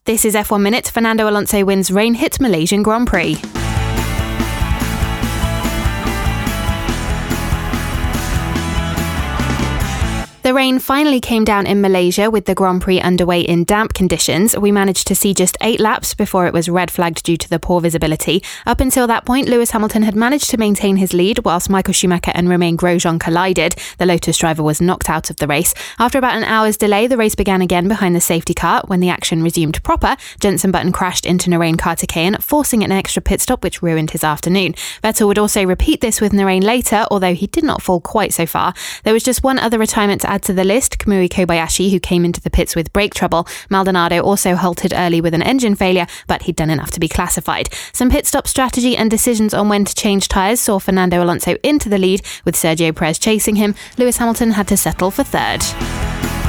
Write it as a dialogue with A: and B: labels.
A: This is F1 Minute. Fernando Alonso wins rain-hit Malaysian Grand Prix. The rain finally came down in Malaysia with the Grand Prix underway in damp conditions. We managed to see just 8 laps before it was red flagged due to the poor visibility. Up until that point, Lewis Hamilton had managed to maintain his lead whilst Michael Schumacher and Romain Grosjean collided. The Lotus driver was knocked out of the race. After about an hour's delay, the race began again behind the safety car. When the action resumed proper, Jenson Button crashed into Narain Karthikeyan, forcing an extra pit stop which ruined his afternoon. Vettel would also repeat this with Narain later, although he did not fall quite so far. There was just one other retirement to add to the list, Kamui Kobayashi, who came into the pits with brake trouble. Maldonado also halted early with an engine failure, but he'd done enough to be classified. Some pit stop strategy and decisions on when to change tyres saw Fernando Alonso into the lead, with Sergio Perez chasing him. Lewis Hamilton had to settle for third.